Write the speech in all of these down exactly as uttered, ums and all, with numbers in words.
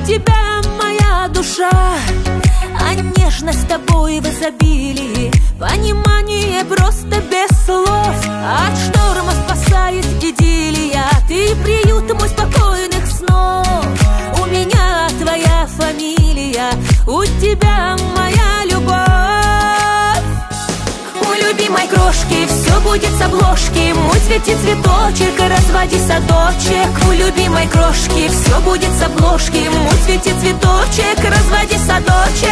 тебя моя душа, а нежность с тобой в изобилии, понимание просто без слов. От шторма спасает идиллия, ты приют мой спокойных снов. У меня твоя фамилия, у тебя моя любовь. У любимой крошки все будет с обложки, мой цвети цветочек, разводи садочек. У любимой крошки все будет с обложки, мой цвети цветочек, разводи садочек.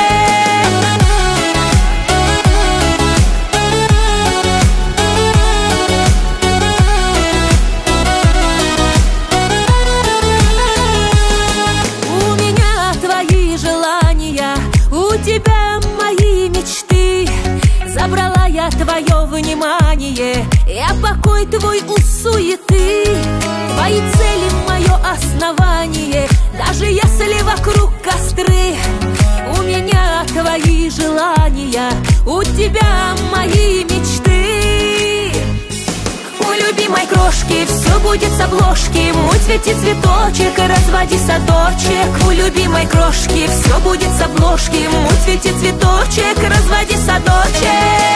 Забрала я твое внимание, я покой твой у суеты. Твои цели мое основание, даже если вокруг костры. У меня твои желания, у тебя мои мечты. У любимой крошки все будет с обложки, мой цвети цветочек, разводи садочек. У любимой крошки все будет с обложки, мой цвети цветочек, разводи садочек.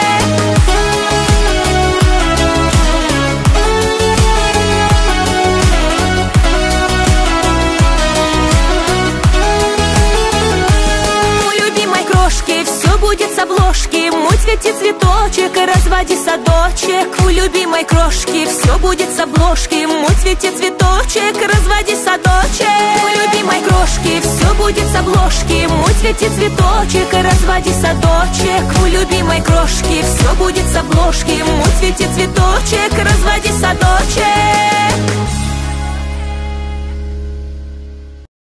Будет с обложки, мой цвети цветочек, разводи садочек. У любимой крошки все будет с обложки, мой цвети цветочек, разводи садочек. У любимой крошки все будет с обложки, мой цвети цветочек, разводи садочек. У любимой крошки все будет с обложки, мой цвети цветочек, разводи садочек.